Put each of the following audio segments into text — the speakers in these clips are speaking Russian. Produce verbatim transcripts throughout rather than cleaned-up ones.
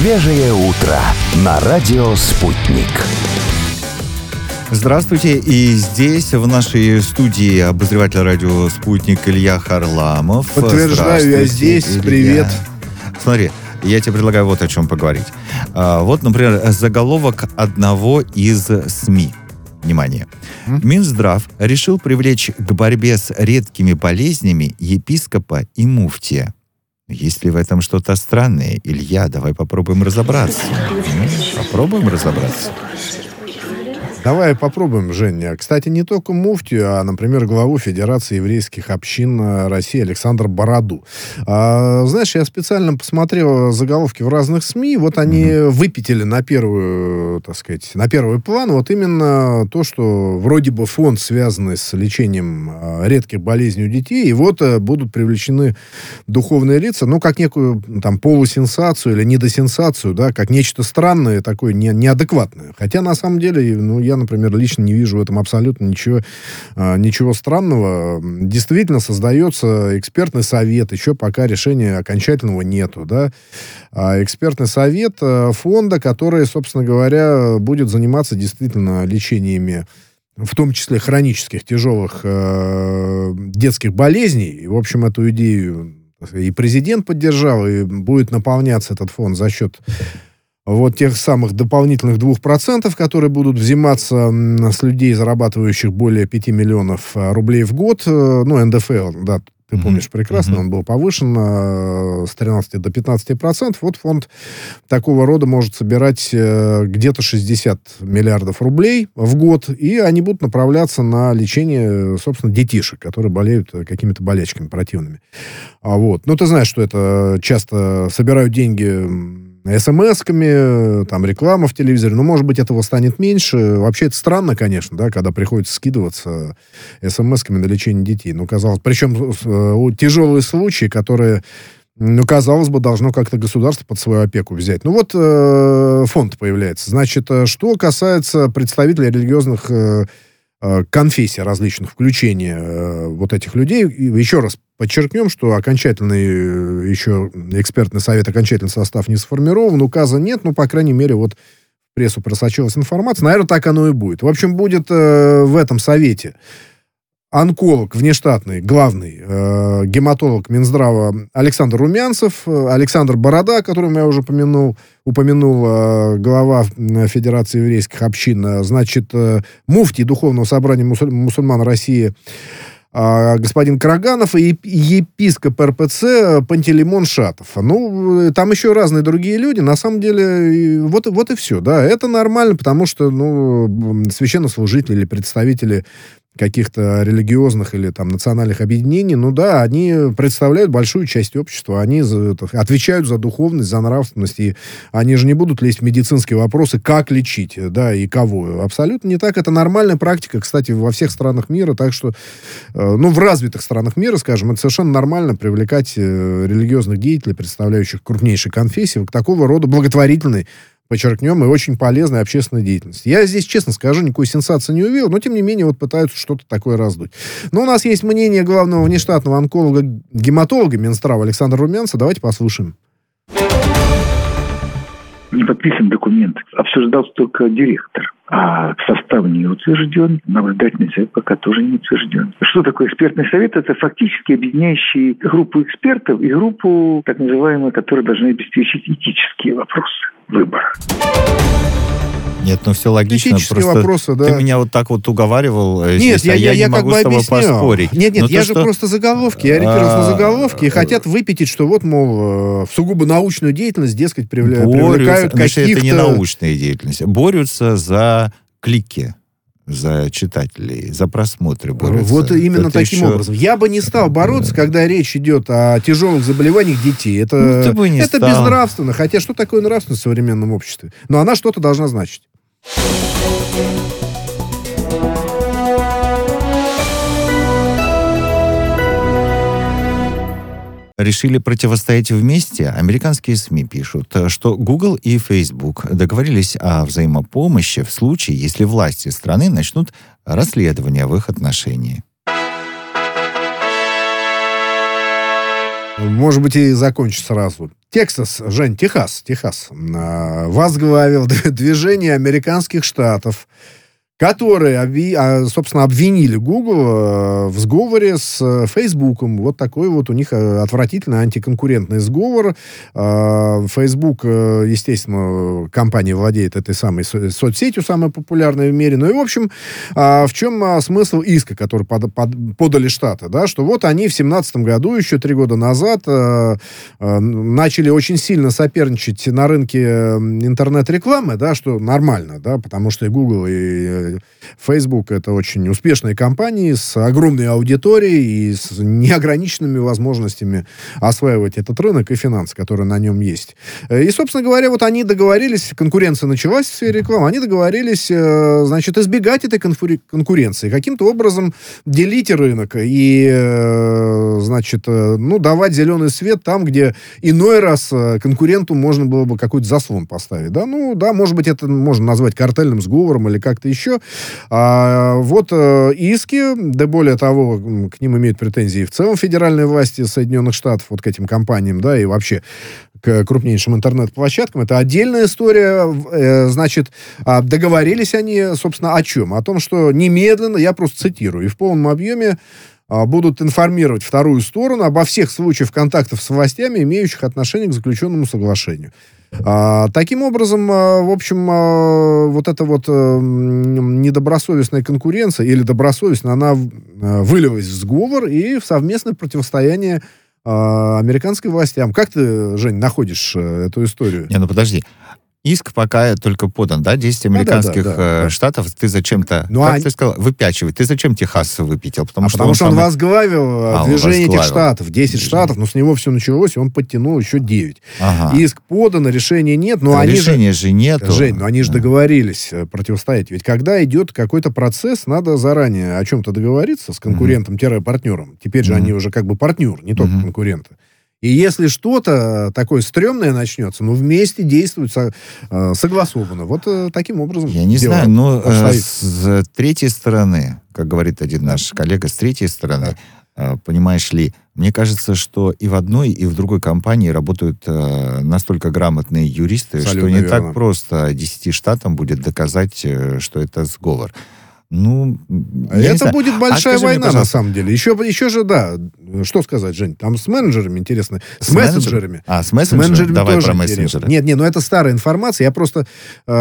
Свежее утро на радио «Спутник». Здравствуйте. И здесь, в нашей студии, обозреватель радио «Спутник» Илья Харламов. Подтверждаю, я здесь. Илья. Привет. Смотри, я тебе предлагаю вот о чем поговорить. Вот, например, заголовок одного из СМИ. Внимание. Mm-hmm. Минздрав решил привлечь к борьбе с редкими болезнями епископа и муфтия. Есть ли в этом что-то странное? Илья, давай попробуем разобраться. Попробуем разобраться. Давай попробуем, Женя. Кстати, не только муфтию, а, например, главу Федерации еврейских общин России Александра Бороду. А, знаешь, я специально посмотрел заголовки в разных СМИ. Вот они mm-hmm. выпятили на первую, так сказать, на первый план вот именно то, что вроде бы фонд, связанный с лечением редких болезней у детей, и вот будут привлечены духовные лица, ну, как некую там полусенсацию или недосенсацию, да, как нечто странное, такое не, неадекватное. Хотя, на самом деле, ну, я Я, например, лично не вижу в этом абсолютно ничего, ничего странного. Действительно создается экспертный совет, еще пока решения окончательного нету, да. Экспертный совет фонда, который, собственно говоря, будет заниматься действительно лечениями, в том числе хронических, тяжелых э, детских болезней. И, в общем, эту идею и президент поддержал, и будет наполняться этот фонд за счет вот тех самых дополнительных двух процентов, которые будут взиматься с людей, зарабатывающих более пяти миллионов рублей в год. Ну, эн дэ эф эл, да, ты mm-hmm. помнишь прекрасно, mm-hmm. он был повышен э, с тринадцати до пятнадцати процентов. Вот фонд такого рода может собирать э, где-то шестьдесят миллиардов рублей в год, и они будут направляться на лечение, собственно, детишек, которые болеют какими-то болячками противными. А вот. Ну, ты знаешь, что это часто собирают деньги эс эм эсками, там, реклама в телевизоре. Ну, может быть, этого станет меньше. Вообще, это странно, конечно, да, когда приходится скидываться эс эм эсками на лечение детей. Ну, казалось... Причем э, тяжелые случаи, которые, ну, казалось бы, должно как-то государство под свою опеку взять. Ну, вот э, фонд появляется. Значит, что касается представителей религиозных э, конфессий различных, включения э, вот этих людей, и еще раз подчеркнем, что окончательный еще экспертный совет, окончательный состав не сформирован, указа нет, ну, по крайней мере, вот в прессу просочилась информация. Наверное, так оно и будет. В общем, будет э, в этом совете онколог внештатный, главный э, гематолог Минздрава Александр Румянцев, Александр Борода, которого я уже упомянул, упомянул э, глава Федерации еврейских общин, значит, э, муфтий Духовного собрания мусуль- мусульман России господин Караганов и епископ эр пэ цэ Пантелеймон Шатов. Ну, там еще разные другие люди. На самом деле, вот, вот и все. Да, это нормально, потому что, ну, священнослужители или представители каких-то религиозных или там национальных объединений, ну да, они представляют большую часть общества, они за, отвечают за духовность, за нравственность, и они же не будут лезть в медицинские вопросы, как лечить, да, и кого. Абсолютно не так. Это нормальная практика, кстати, во всех странах мира, так что, э, ну, в развитых странах мира, скажем, это совершенно нормально привлекать э, религиозных деятелей, представляющих крупнейшие конфессии, к такого рода благотворительной, подчеркнем, и очень полезной общественной деятельности. Я здесь, честно скажу, никакой сенсации не увидел, но, тем не менее, вот пытаются что-то такое раздуть. Но у нас есть мнение главного внештатного онколога-гематолога Минздрава Александра Румянцева. Давайте послушаем. Не подписан документ. Обсуждался только директор. А состав не утвержден, наблюдательный совет пока тоже не утвержден. Что такое экспертный совет? Это фактически объединяющий группу экспертов и группу, так называемую, которые должны обеспечить этические вопросы выбора. Нет, ну все логично. Этические просто вопросы, да. Ты меня вот так вот уговаривал. Нет, я, я, я я не как могу бы с тобой объясню. поспорить. Нет, нет, Но я то, же что... просто заголовки. Я ориентировался на заголовки и хотят выпятить, что вот, мол, в сугубо научную деятельность, дескать, привля... привлекают каких-то... Это не научная деятельность. Борются за клики, за читателей, за просмотры борются. Вот именно это таким еще... образом. Я бы не стал бороться, когда речь идет о тяжелых заболеваниях детей. Это, ну, это безнравственно. Хотя что такое нравственность в современном обществе? Но она что-то должна значить. решили противостоять вместе, американские СМИ пишут, что Google и Facebook договорились о взаимопомощи в случае, если власти страны начнут расследование в их отношении. может быть, и закончу сразу. Тексас, Жень, Техас, Техас возглавил движение американских штатов, которые, собственно, обвинили Google в сговоре с Фейсбуком. Вот такой вот у них отвратительный антиконкурентный сговор. Facebook, естественно, компания владеет этой самой соцсетью, самой популярной в мире. Ну и, в общем, в чем смысл иска, который под, под, подали Штаты? Да? Что вот они в семнадцатом году, еще три года назад, начали очень сильно соперничать на рынке интернет-рекламы, да, что нормально, да, потому что и Google, и Facebook — это очень успешные компании с огромной аудиторией и с неограниченными возможностями осваивать этот рынок и финансы, которые на нем есть. И, собственно говоря, вот они договорились, конкуренция началась в сфере рекламы, они договорились, значит, избегать этой конкуренции, каким-то образом делить рынок и, значит, ну, давать зеленый свет там, где иной раз конкуренту можно было бы какой-то заслон поставить. Да? Ну, да, может быть, это можно назвать картельным сговором или как-то еще. А, вот э, иски, да более того, к ним имеют претензии в целом федеральные власти Соединенных Штатов, вот к этим компаниям, да, и вообще к крупнейшим интернет-площадкам. Это отдельная история. Э, значит, договорились они, собственно, о чем? О том, что немедленно, я просто цитирую, и в полном объеме будут информировать вторую сторону обо всех случаях контактов с властями, имеющих отношение к заключенному соглашению. А, таким образом, а, в общем, а, вот эта вот а, недобросовестная конкуренция, или добросовестная, она а, вылилась в сговор и в совместное противостояние а, американской властям. Как ты, Жень, находишь а, эту историю? Не, ну подожди. Иск пока только подан, да? десять американских да, да, да, да. штатов. Ты зачем-то, ну, как а... ты сказал, выпечивать. Ты зачем Техас выпятил? Потому, а что, потому он что он самый... возглавил а, движение он этих штатов. десять штатов, но с него все началось, и он подтянул еще девять. Ага. Иск подан, решения нет. Но а они решения же, же нету. Жень, но они же договорились противостоять. Ведь когда идет какой-то процесс, надо заранее о чем-то договориться с конкурентом-партнером. Теперь же mm-hmm. они уже как бы партнер, не только mm-hmm. конкуренты. И если что-то такое стрёмное начнется, ну, вместе действуют со, э, согласованно. Вот э, таким образом. Я не знаю, но э, с третьей стороны, как говорит один наш коллега, с третьей стороны, да. э, понимаешь ли, мне кажется, что и в одной, и в другой компании работают э, настолько грамотные юристы, абсолютно что не верно. Так просто десяти штатам будет доказать, э, что это сговор. Ну, это будет большая а война, мне, на самом деле. Еще, еще же, да, что сказать, Жень, там с менеджерами интересно. С, с мессенджерами. А, с мессенджерами? С менеджерами Давай тоже про мессенджеры. Нет, нет, ну это старая информация. Я просто, э,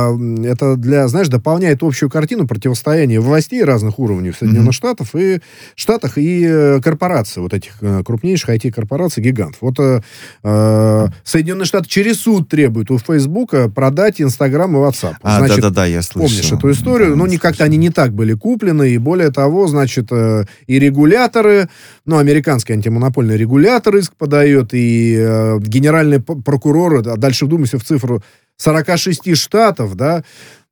это для, знаешь, дополняет общую картину противостояния властей разных уровней в Соединенных mm-hmm. Штатах и, Штатах и э, корпораций, вот этих э, крупнейших ай ти-корпораций, гигантов. Вот э, э, Соединенные Штаты через суд требуют у Фейсбука продать Инстаграм и WhatsApp. А, Значит, да-да-да, я слышал. Помнишь эту историю? Да, ну, не как-то они не так были куплены, и более того, значит, э, и регуляторы, ну, американский антимонопольный регулятор иск подает, и э, генеральный прокурор, а дальше вдумайся в цифру сорок шесть штатов, да,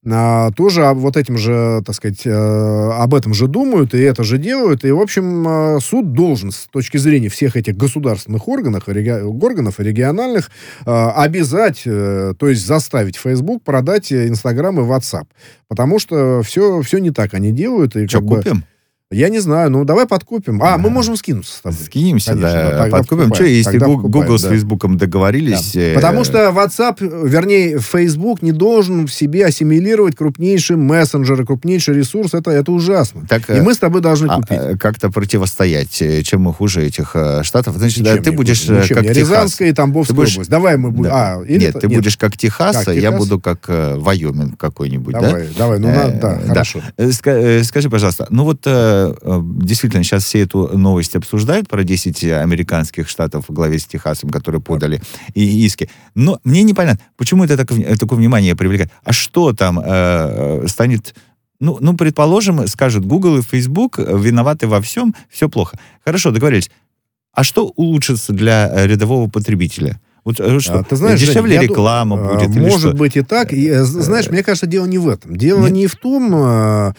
а, тоже вот этим же, так сказать, э, об этом же думают, и это же делают, и, в общем, э, суд должен с точки зрения всех этих государственных органов, реги... органов и региональных э, обязать, э, то есть заставить Facebook продать Инстаграм и WhatsApp, потому что все, все не так они делают. И что, как бы... купим? Я не знаю, ну давай подкупим. А, да. мы можем скинуться с тобой. Скинемся, конечно, да. да подкупим. Что, если Google, Google покупаем, с да. Фейсбуком договорились... Да. Э... Потому что WhatsApp, вернее, Facebook не должен в себе ассимилировать крупнейший мессенджер, крупнейший ресурс. Это, это ужасно. Так, и мы с тобой должны а, купить. А, как-то противостоять. Чем мы хуже этих э, штатов? Значит, да, ты будешь хуже, как Техас. Рязанская и Тамбовская будешь... область. Давай мы будем... Да. А, или Нет, это... ты Нет. будешь как Техас, как а Техас? я буду как э, Вайоминг какой-нибудь. Давай, да? давай. Ну, э, надо, да, хорошо. Да. Скажи, пожалуйста, ну вот э, действительно сейчас все эту новость обсуждают про десять американских штатов во главе с Техасом, которые подали и иски. Но мне непонятно, почему это так, такое внимание привлекает. А что там э, станет... Ну, ну, предположим, скажут, Google и Facebook виноваты во всем, все плохо. Хорошо, договорились. А что улучшится для рядового потребителя? Вот что, а, ты знаешь, дешевле Жень, реклама я, будет? Может быть и так. И, знаешь, мне кажется, дело не в этом. Дело Нет? не в том...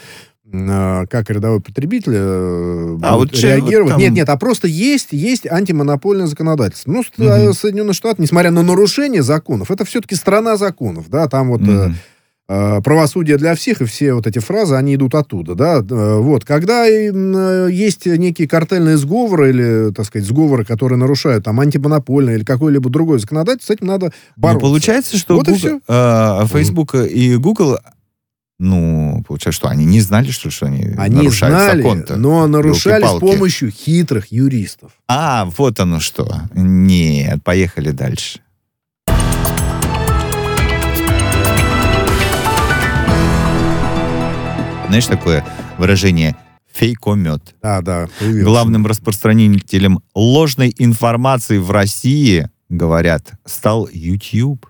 как рядовой потребитель а вот реагировать. Вот там... Нет, нет, а просто есть, есть антимонопольное законодательство. Ну, угу. Соединенные Штаты, несмотря на нарушение законов, это все-таки страна законов, да, там вот... Угу. правосудие для всех, и все вот эти фразы, они идут оттуда, да, вот, когда есть некие картельные сговоры или, так сказать, сговоры, которые нарушают там антимонопольное или какое-либо другое законодательство, с этим надо бороться. Ну, получается, что вот Google, э, Facebook mm. и Google, ну, получается, что они не знали, что, что они, они нарушают знали, закон-то. Но нарушали с помощью хитрых юристов. А, вот оно что. Нет, поехали дальше. Знаешь, такое выражение «фейкомет». Да, да. Появился. Главным распространителем ложной информации в России, говорят, стал YouTube.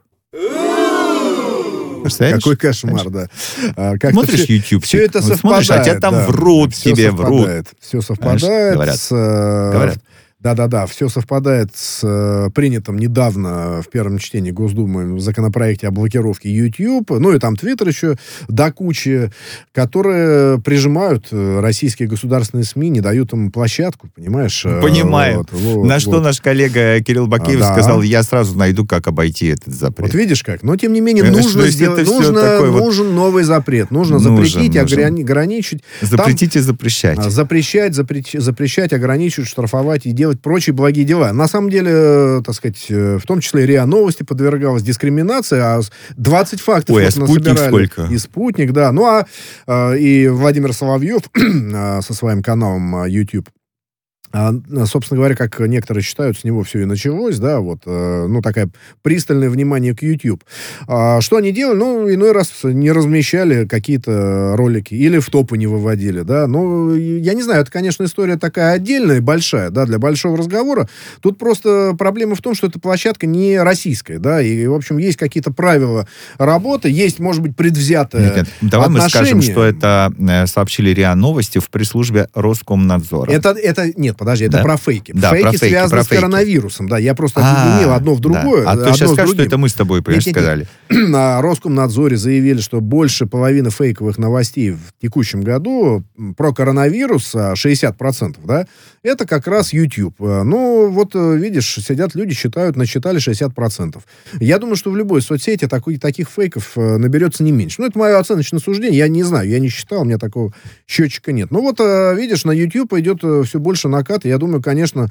Какой кошмар, да. А, Смотришь все, YouTube, все это совпадает. Смотришь, а тебя там да, врут, все тебе совпадает, врут. Все совпадает. Говорят. С, Говорят. Да-да-да, все совпадает с э, принятым недавно в первом чтении Госдумы в законопроекте о блокировке YouTube, ну и там Twitter еще до кучи, которые прижимают российские государственные СМИ, не дают им площадку, понимаешь? Понимаю. Вот, вот, На вот. Что наш коллега Кирилл Бакеев а, да. сказал, я сразу найду, как обойти этот запрет. Вот видишь как? Но, тем не менее, нужно сделать, нужно, нужен вот... новый запрет. Нужно нужен, запретить, нужен. ограничить. Запретить там, и запрещать. Запрещать, запрещать, запрещать, ограничивать, штрафовать и делать прочие благие дела. На самом деле, так сказать, в том числе РИА Новости подвергалась дискриминации, а двадцать фактов Ой, вот а Спутник сколько? И Спутник, да. Ну, а и Владимир Соловьев со своим каналом YouTube. А, собственно говоря, как некоторые считают, с него все и началось, да, вот, э, ну, такое пристальное внимание к YouTube. А, что они делали? Ну, иной раз не размещали какие-то ролики или в топы не выводили, да, ну, я не знаю, это, конечно, история такая отдельная, большая, да, для большого разговора. Тут просто проблема в том, что эта площадка не российская, да, и, в общем, есть какие-то правила работы, есть, может быть, предвзятое нет, нет. Давай отношение. мы скажем, что это сообщили РИА Новости в пресс-службе Роскомнадзора. Это, это, нет, подожди, это да? про фейки. Да, фейки про фейки, связаны про с фейки. коронавирусом. Да, я просто объединил одно в другое. Да. А ты сейчас скажешь, что это мы с тобой, понимаешь, сказали. На Роскомнадзоре заявили, что больше половины фейковых новостей в текущем году про коронавирус, шестьдесят процентов, да, это как раз YouTube. Ну, вот, видишь, сидят люди, считают, насчитали шестьдесят процентов. Я думаю, что в любой соцсети такой, таких фейков наберется не меньше. Ну, это мое оценочное суждение. Я не знаю, я не считал, у меня такого счетчика нет. Ну, вот, видишь, на YouTube идет все больше накат. Я думаю, конечно,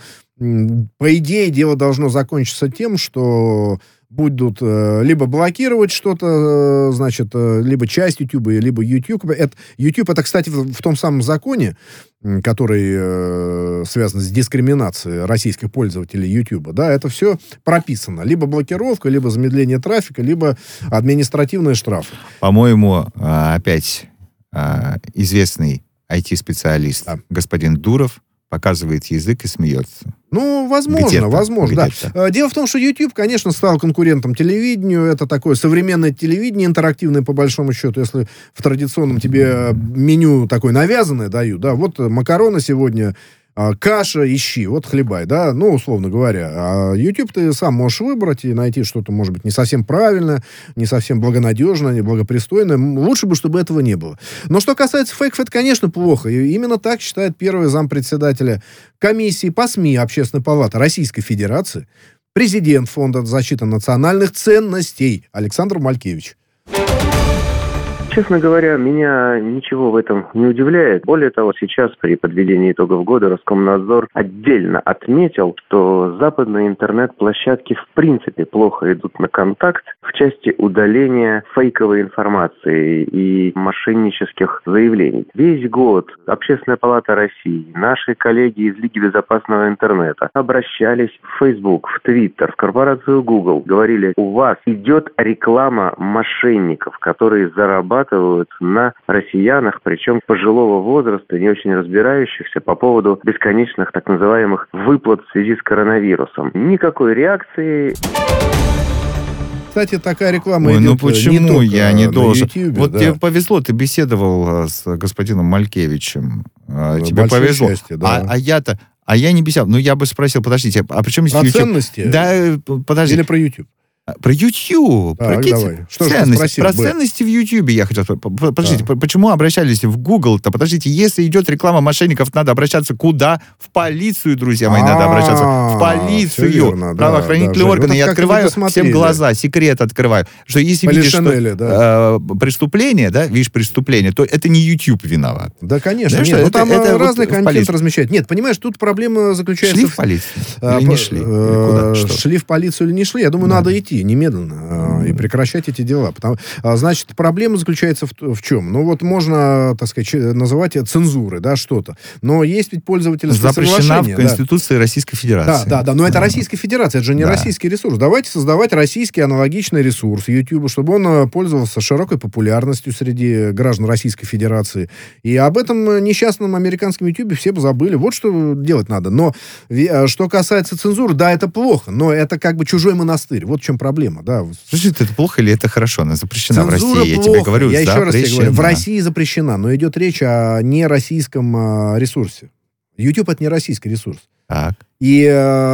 по идее, дело должно закончиться тем, что будут э, либо блокировать что-то, э, значит, э, либо часть YouTube, либо YouTube. Это, YouTube, это, кстати, в, в том самом законе, который э, связан с дискриминацией российских пользователей YouTube, да, это все прописано. Либо блокировка, либо замедление трафика, либо административные штрафы. По-моему, опять известный ай ти-специалист, да. господин Дуров, показывает язык и смеется. Ну, возможно, где-то, возможно, где-то. Да. Дело в том, что YouTube, конечно, стал конкурентом телевидению. Это такое современное телевидение, интерактивное, по большому счету. Если в традиционном тебе меню такое навязанное дают, да, вот макароны сегодня, каша, ищи, вот хлебай, да, ну, условно говоря. А YouTube ты сам можешь выбрать и найти что-то, может быть, не совсем правильное, не совсем благонадежное, не благопристойное. Лучше бы, чтобы этого не было. Но что касается фейков, это, конечно, плохо. И именно так считает первый зампредседателя комиссии по СМИ Общественной палаты Российской Федерации, президент Фонда защиты национальных ценностей Александр Малькевич. Честно говоря, меня ничего в этом не удивляет. Более того, сейчас при подведении итогов года Роскомнадзор отдельно отметил, что западные интернет-площадки в принципе плохо идут на контакт в части удаления фейковой информации и мошеннических заявлений. Весь год Общественная палата России, наши коллеги из Лиги безопасного интернета обращались в Facebook, в Twitter, в корпорацию Google, говорили, у вас идет реклама мошенников, которые зарабатывают на россиянах, причем пожилого возраста, не очень разбирающихся по поводу бесконечных так называемых выплат в связи с коронавирусом. Никакой реакции. Кстати, такая реклама Ой, идет ну почему не я не должен? YouTube, вот да. тебе повезло, ты беседовал с господином Малькевичем. Ну, тебе повезло. Счастье, да. а, а я-то, а я не беседовал. Ну, я бы спросил, подождите, а при чем здесь про YouTube? ценности? Да, подожди. Или про YouTube? Про YouTube. Так, Прикиньте, давай. Что ж ты ценности. спросил, Про Б? ценности в YouTube я хотел спросить. Подождите, Да. почему обращались в Google-то? Подождите, если идет реклама мошенников, надо обращаться куда? В полицию, друзья мои, надо обращаться. В полицию. всё верно, да, Правоохранительные да, Жень, органы. вот Я как ты открываю посмотрели. всем глаза, секрет открываю. Что если видишь, Полишинели, что э, преступление, да, видишь преступление, то это не YouTube виноват. Да, конечно. Знаешь, Нет, что ну, это- там это э, вот разный в контент полицию. размещать. Нет, понимаешь, тут проблема заключается... Шли в- в полицию? А, Или по- не шли? Или э, куда? Что? Шли в полицию или не шли? Я думаю, Да. надо идти немедленно э, и прекращать эти дела. Потому, а, значит, проблема заключается в, в чем? Ну, вот можно, так сказать, че- называть это цензурой, да, что-то. Но есть ведь пользовательское Запрещена соглашение. в да. Конституции Российской Да, Федерации. да, да, но это Российская Федерация, это же не Да. российский ресурс. Давайте создавать российский аналогичный ресурс YouTube, чтобы он э, пользовался широкой популярностью среди граждан Российской Федерации. И об этом э, несчастном американском YouTube все бы забыли. Вот что делать надо. Но ви- э, что касается цензуры, да, это плохо, но это как бы чужой монастырь. Вот в чем проблема, да. Слушай, это плохо или это хорошо? Она запрещена Цензура в России, я плохо. тебе говорю, Я еще раз тебе говорю, в запрещена. России запрещена, но идет речь о нероссийском э, ресурсе. YouTube это не российский ресурс. Так. И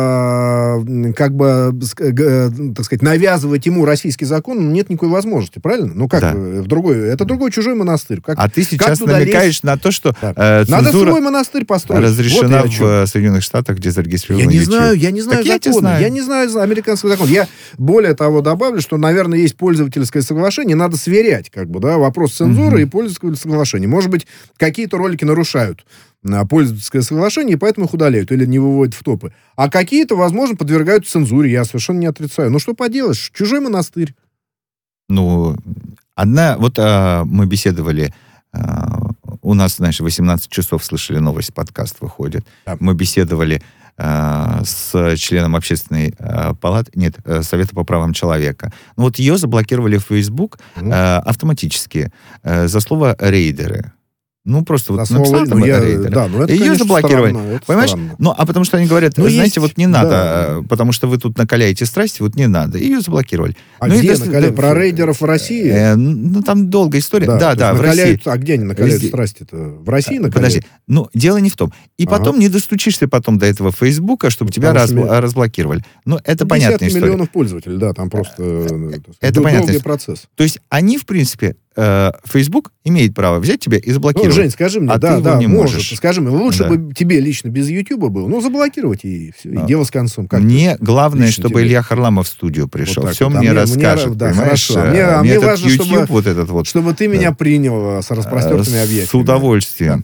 э, как бы, ск- г- э, так сказать, навязывать ему российский закон ну, нет никакой возможности, правильно? Ну как, Да. э, в другой, это другой чужой монастырь. Как, А ты сейчас туда намекаешь лезть? на то, что Так. э, Надо цензура свой монастырь построить. разрешена Вот я о чем. в э, Соединенных Штатах, где зарегистрирован Я не YouTube. знаю, я не знаю Так я тебе закона. знаю. Я не знаю за- американский закон. Я более того добавлю, что, наверное, есть пользовательское соглашение. Надо сверять, как бы, да, вопрос цензуры Мгм. и пользовательского соглашения. Может быть, какие-то ролики нарушают а, пользовательское соглашение, и поэтому их удаляют или не выводят в топы. А какие-то, возможно, подвергаются цензуре. Я совершенно не отрицаю. Ну, что поделаешь? Чужой монастырь. Ну, одна... Вот а, мы беседовали... а, у нас, знаешь, восемнадцать часов слышали новость, подкаст выходит. Да. Мы беседовали а, с членом общественной а, палаты, нет, э, Совета по правам человека. Ну, вот ее заблокировали в Facebook Мгм. а, автоматически а, за слово «рейдеры». Ну, просто вот За слово, написала там ну, я- рейдеры. да, ну, это, Её конечно, заблокировали. странно, это Понимаешь? странно. Ну, а потому что они говорят, Ну, знаете, есть, вот не надо, да. э, потому что вы тут накаляете страсти, вот не надо. Ее заблокировали. А Ну, и где до- накаляют? до- Про рейдеров в России? Э, ну, там долгая история. Да, то да, есть в накаляют- России. А где они накаляют Везде. страсти-то? В России накаляют? Подожди. Ну, дело не в том. И Ага. потом не достучишься потом до этого Фейсбука, чтобы тебя Потому раз- что ми- разблокировали. Ну, это Десятки понятная история. миллионов пользователей, да, там просто э, так сказать, Это дол- понятно. долгий процесс. То есть они, в принципе, э, Facebook имеет право взять тебя и Ну, заблокировать. Жень, скажи мне, а да, ты его да, не может. можешь. Скажи мне, лучше Да. бы тебе лично без Ютуба был. Ну, заблокировать и все, и А. дело с концом. Как Мне главное, лично чтобы тебе? Илья Харламов в студию пришел. так Все вот. А мне мне- мне- расскажет. да, понимаешь? хорошо. А мне- а Э, мне этот важно, YouTube, чтобы- вот этот вот. Чтобы ты меня принял э, с распростертыми Э, объятиями. С удовольствием.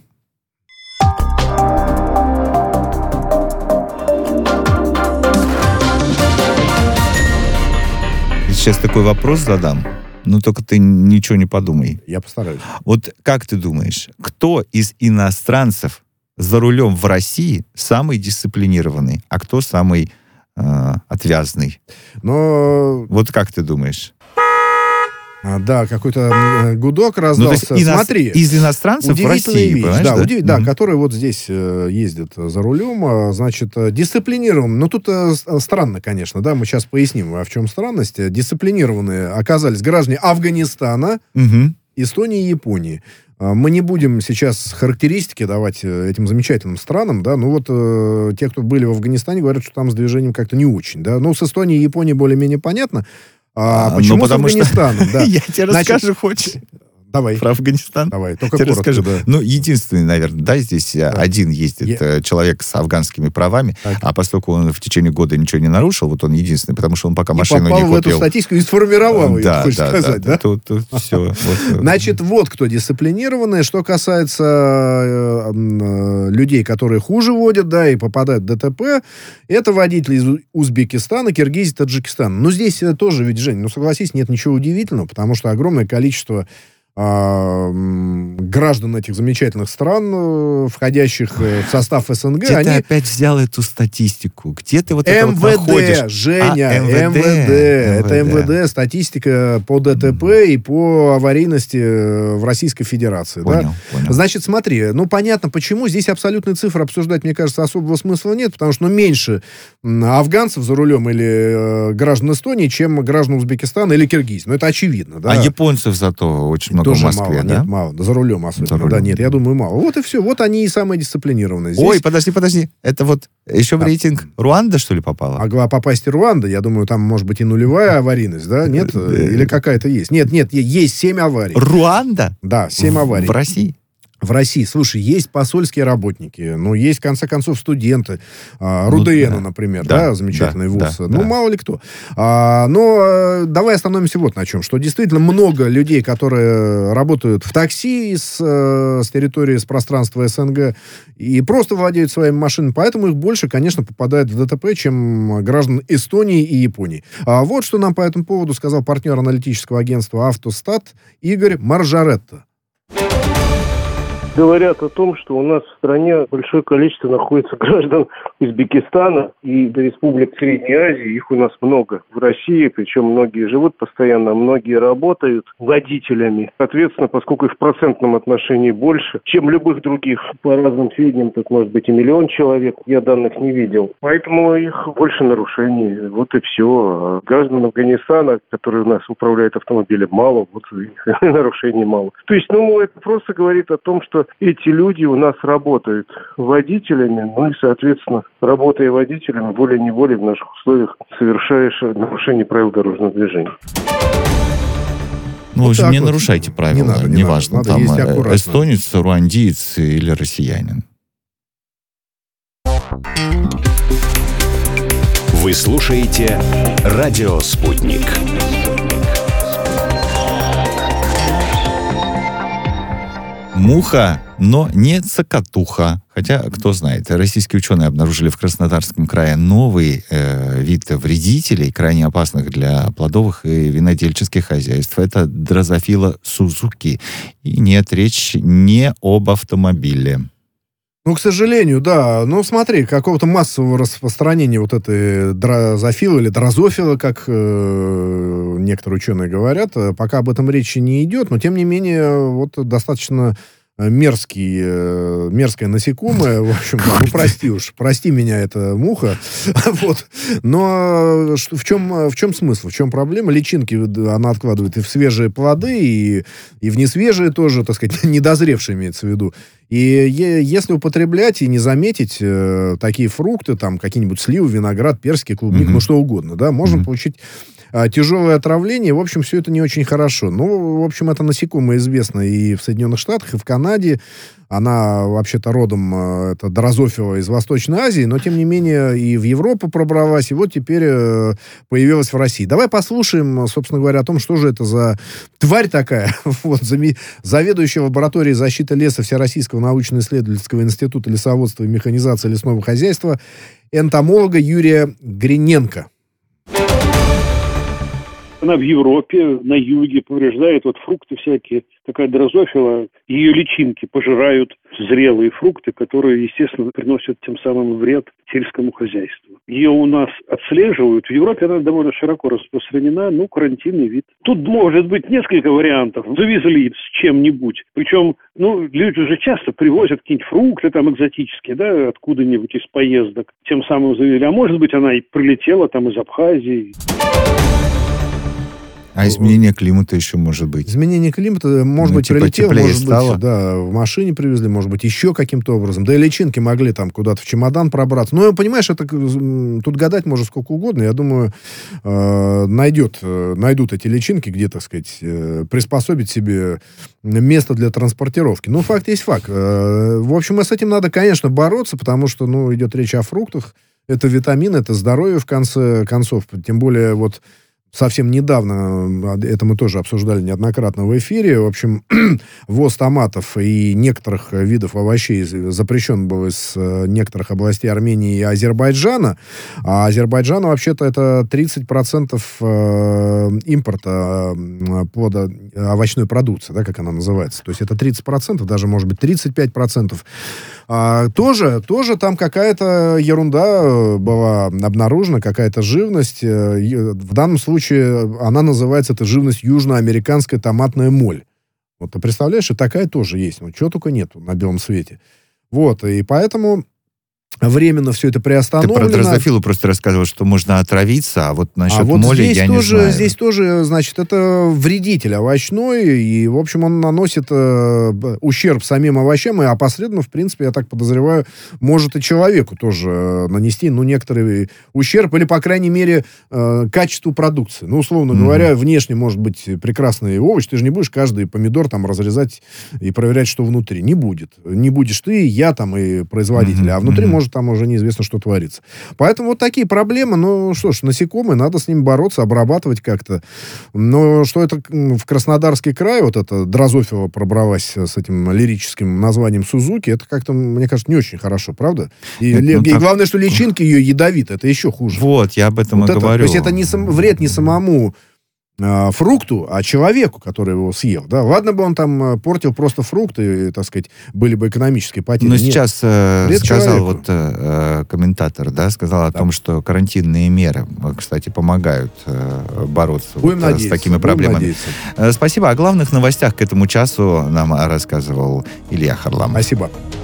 Сейчас такой вопрос задам, но только ты ничего не подумай. Я постараюсь. Вот как ты думаешь, кто из иностранцев за рулем в России самый дисциплинированный, а кто самый э, отвязный? Но, Вот как ты думаешь? а, да, какой-то э, гудок Ну, то раздался. есть ино- Смотри. из иностранцев в Удивительная России, вещь, понимаешь, да, да? удив- да, Мгм. которые вот здесь э, ездят за рулем, а, значит, э, дисциплинирован. Но тут э, с- э, странно, конечно, да, мы сейчас поясним, а в чем странность. Э, Дисциплинированные оказались граждане Афганистана, Мгм. Эстонии и Японии. А, Мы не будем сейчас характеристики давать э, этим замечательным странам, да, ну вот э, те, кто были в Афганистане, говорят, что там с движением как-то не очень, да. Ну, с Эстонией и Японией более-менее понятно. А, А, ну, почему с потому что- Афганистаном, да? Я тебе Значит, расскажу, хочешь, Давай, про Афганистан? давай, только Я тебе коротко, расскажу. да. Ну, единственный, наверное, да, здесь э, один ездит Я- э, человек с афганскими правами, Так. а поскольку он в течение года ничего не нарушил, вот он единственный, потому что он пока И машину попал не в эту купил. статистику и сформировал ее, Да, хочешь да, сказать, да? Тут, все. Значит, вот кто дисциплинированный. Что касается э, м, э, людей, которые хуже водят, да, и попадают в ДТП, это водители из У- Узбекистана, Киргизии, Таджикистана. Но здесь э, тоже, ведь, Жень, ну, согласись, нет ничего удивительного, потому что огромное количество а, м, граждан этих замечательных стран, э, входящих э, в состав СНГ, Где они... ты опять взял эту статистику? Где ты вот это вот находишь? МВД, Женя, А, МВД. МВД. Это МВД. МВД, статистика по ДТП и по аварийности э, в Российской Федерации. Да? Понял, понял. Значит, смотри, ну, понятно, почему. Здесь абсолютные цифры обсуждать, мне кажется, особого смысла нет, потому что, ну, меньше м, афганцев за рулем или э, граждан Эстонии, чем граждан Узбекистана или Киргизии. Ну, это очевидно, да? А японцев зато очень много много Тоже в Москве, мало, да? Нет, мало. За рулем особенно. За рулем. Да, нет, я думаю, мало. Вот и все. Вот они и самые дисциплинированные. Здесь... Ой, подожди, подожди. Это вот еще в рейтинг Руанда, что ли, попала? А попасть в Руанда, я думаю, там может быть и нулевая аварийность, да? Нет? Или какая-то есть? Нет, нет, есть семь аварий. Руанда? Да, семь аварий. В России? В России, слушай, есть посольские работники, ну, есть, в конце концов, студенты. А, РУДН, ну, да, например, да, да замечательный да, вуз. Да, ну, да. Мало ли кто. А, но давай остановимся вот на чем. Что действительно много людей, которые работают в такси с, с территории, с пространства СНГ и просто владеют своими машинами. Поэтому их больше, конечно, попадает в ДТП, чем граждан Эстонии и Японии. А вот что нам по этому поводу сказал партнер аналитического агентства «Автостат» Игорь Маржаретто. Говорят о том, что у нас в стране большое количество находится граждан Узбекистана и республик Средней Азии. Их у нас много в России, причем многие живут постоянно, многие работают водителями. Соответственно, поскольку их в процентном отношении больше, чем любых других, по разным сведениям, тут может быть и миллион человек, я данных не видел. Поэтому их больше нарушений. Вот и все. А граждан Афганистана, которые у нас управляют автомобилем, мало, вот их нарушений мало. То есть, ну, это просто говорит о том, что эти люди у нас работают водителями, ну и, соответственно, работая водителями, волей-неволей в наших условиях совершаешь нарушение правил дорожного движения. Ну, вот вы же не вот нарушайте правила, не надо, не неважно, надо, там надо эстонец, руандиец или россиянин. Вы слушаете «Радио Спутник». Муха, но не цокотуха. Хотя, кто знает, российские ученые обнаружили в Краснодарском крае новый э, вид вредителей, крайне опасных для плодовых и винодельческих хозяйств. Это дрозофила сузуки. И нет, речь не об автомобиле. Ну, к сожалению, да. Ну, смотри, какого-то массового распространения вот этой дрозофилы или дрозофилы, как э, некоторые ученые говорят, пока об этом речи не идет, но, тем не менее, вот достаточно мерзкий, э, мерзкое насекомое, в общем, да, ну, прости уж, прости меня, это муха, вот, но что, в, чем, в чем смысл, в чем проблема? Личинки она откладывает и в свежие плоды, и, и в несвежие тоже, так сказать, недозревшие имеется в виду. И е- если употреблять и не заметить э, такие фрукты, там, какие-нибудь сливы, виноград, персики, клубник, mm-hmm. ну, что угодно, да, можно mm-hmm. получить а, тяжелое отравление. В общем, все это не очень хорошо. Ну, в общем, это насекомое известно и в Соединенных Штатах, и в Канаде. Она, вообще-то, родом, это дрозофила из Восточной Азии, но, тем не менее, и в Европу пробралась, и вот теперь э, появилась в России. Давай послушаем, собственно говоря, о том, что же это за тварь такая. Вот, заведующая лабораторией защиты леса Всероссийского научно-исследовательского института лесоводства и механизации лесного хозяйства энтомолога Юрия Гриненко. Она в Европе, на юге, повреждает вот фрукты всякие. Такая дрозофила, ее личинки пожирают зрелые фрукты, которые, естественно, приносят тем самым вред сельскому хозяйству. Ее у нас отслеживают. В Европе она довольно широко распространена, ну, карантинный вид. Тут может быть несколько вариантов. Завезли с чем-нибудь. Причем, ну, люди уже часто привозят какие-нибудь фрукты там экзотические, да, откуда-нибудь из поездок. Тем самым завезли. А может быть, она и прилетела там из Абхазии. А изменение климата еще может быть? Изменение климата, может ну, быть, типа прилетело, может стало. быть, да, в машине привезли, может быть, еще каким-то образом. Да и личинки могли там куда-то в чемодан пробраться. Ну, понимаешь, это тут гадать можно сколько угодно. Я думаю, э, найдет, э, найдут эти личинки, где, так сказать, э, приспособить себе место для транспортировки. Ну, факт есть факт. Э, в общем, с этим надо, конечно, бороться, потому что, ну, идет речь о фруктах. Это витамины, это здоровье, в конце концов. Тем более, вот, совсем недавно, это мы тоже обсуждали неоднократно в эфире, в общем, ввоз томатов и некоторых видов овощей запрещен был из некоторых областей Армении и Азербайджана. А Азербайджан, вообще-то, это тридцать процентов импорта плодо овощной продукции, да, как она называется. То есть это тридцать процентов, даже, может быть, тридцать пять процентов. А, тоже, тоже там какая-то ерунда была обнаружена, какая-то живность. В данном случае она называется, эта живность, южноамериканская томатная моль. Вот ты представляешь, и такая тоже есть. Вот чего только нету на белом свете. Вот, и поэтому временно все это Ты приостановлено. про дрозофилу просто рассказывал, что можно отравиться, а вот насчет а вот моли здесь я тоже, не знаю. Здесь тоже, значит, это вредитель овощной, и, в общем, он наносит э, ущерб самим овощам, и опосредованно, в принципе, я так подозреваю, может и человеку тоже э, нанести, ну, некоторый ущерб, или, по крайней мере, э, качеству продукции. Ну, условно mm-hmm. говоря, внешне может быть прекрасный овощ, ты же не будешь каждый помидор там разрезать и проверять, что внутри. Не будет. Не будешь ты, я там и производитель, mm-hmm. а внутри mm-hmm. может там уже неизвестно, что творится. Поэтому вот такие проблемы, ну что ж, насекомые, надо с ними бороться, обрабатывать как-то. Но что это в Краснодарский край, вот эта дрозофила пробралась с этим лирическим названием Сузуки, это как-то, мне кажется, не очень хорошо, правда? И, это, ну, и так... главное, что личинки ее ядовиты, это еще хуже. Вот, я об этом вот и это, говорю. То есть это не сам, вред не самому фрукту, а человеку, который его съел. Да? Ладно бы он там портил просто фрукты, и, так сказать, были бы экономические потери. Но Нет. сейчас э, сказал человеку. вот э, комментатор, да, сказал о да. том, что карантинные меры, кстати, помогают э, бороться вот, с такими проблемами. Э, спасибо. О главных новостях к этому часу нам рассказывал Илья Харламов. Спасибо.